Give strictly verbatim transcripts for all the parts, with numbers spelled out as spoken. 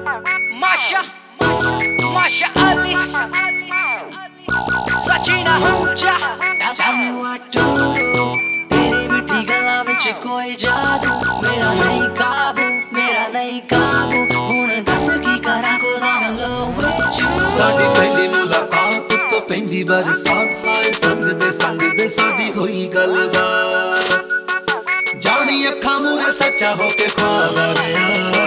Masha, Masha Ali, Sachina Hooja. Tell me what to do, तेरी मिठी गल्लां विच कोई जादू मेरा नहीं काबू, मेरा नहीं काबू हुण दस की करा cause I'm in love with you। साडी पहली मुलाकात तो पैंदी बरसात हाय संग दे संग दे साडी होई गलबात जानी अखां मूरे सच्चा होके ख्वाब आ गया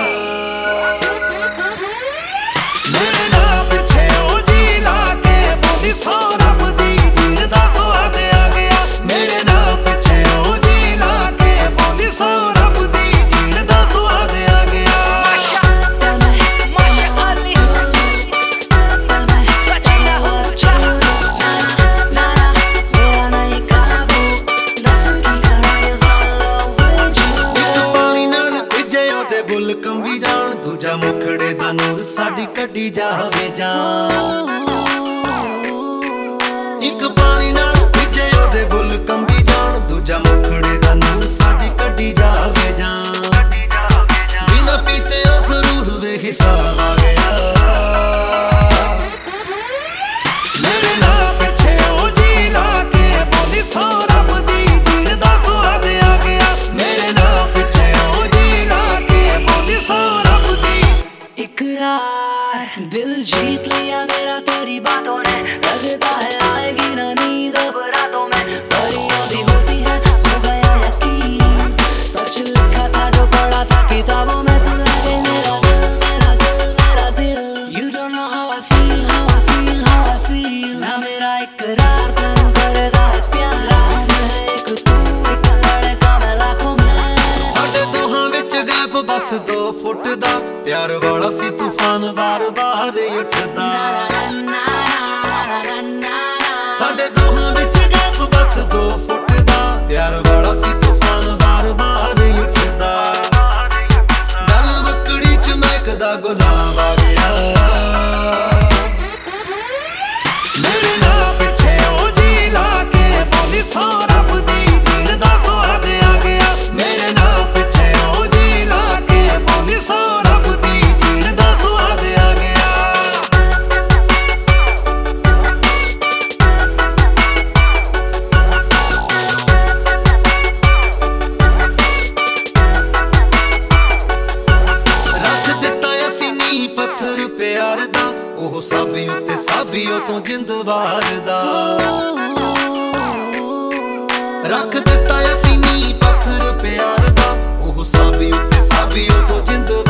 मेरे नाल पिछे ओ जी ला के बोली सौ रब दी जीण दा स्वाद आ गया मेरे नाल पिछे ओ जी ला के बोली सौ रब दी जीण दा स्वाद आ गया Masha Ali, Sachina Hooja. मेरा नहीं काबू दस की करा cause I'm in love with you। एक पानी नाल भिजे ओते बुल कंबी जान दूजा मुखड़े दा नूर साडी कड्डी जावे जान एक पानी नाल भिजे ओते बुल कंबी जान दूजा मुखड़े दा नूर साडी कड्डी जावे जान बिना पीते ओ जरूर वे हिसाब आ गया मेरे नाल पिछे ओ जी ला के बोली सौ रब दी जीण दा स्वाद आ गया मेरे नाल पिछे ओ जी ला के बोली सौ रब दी इकरार दिल जीत लिया मेरा तेरी बातों ने लगता है आएगी ना नींद अब रातों में परियों भी होती है हो गया यकीन सच लिखा था जो पढ़ा था किताबों में तू लगे मेरा दिल मेरा दिल मेरा दिल You don't know how I feel how I feel how I feel ना मेरा इकरार तेनू करदा है प्यार मैं एक तू एक लड़का मैं लाखों में साडे दोहां विच गैप बस दो फुट दा प्यार वाला सी तूफान बार बार उठदा साडे दोहां विच गैप बस दो फुट दा प्यार वाला सी तूफान बार बार उठदा गल वकड़ी च महकदा गुलाब आ गया मेरे नाल पिछे ओ जी ला के बोली सौ रब दी जीण दा स्वाद आ गया मेरे नाल पिछे ओ जी ला के बोली सौ रब दी जीण दा स्वाद आ गया रख दिता असीं नी पत्थर प्यार दा ओह साबी उत्ते साबीओ तो जिंद वारदा रख दिता असीं नी पत्थर प्यार दा ओह साबी उत्ते साबीओ तो जिंद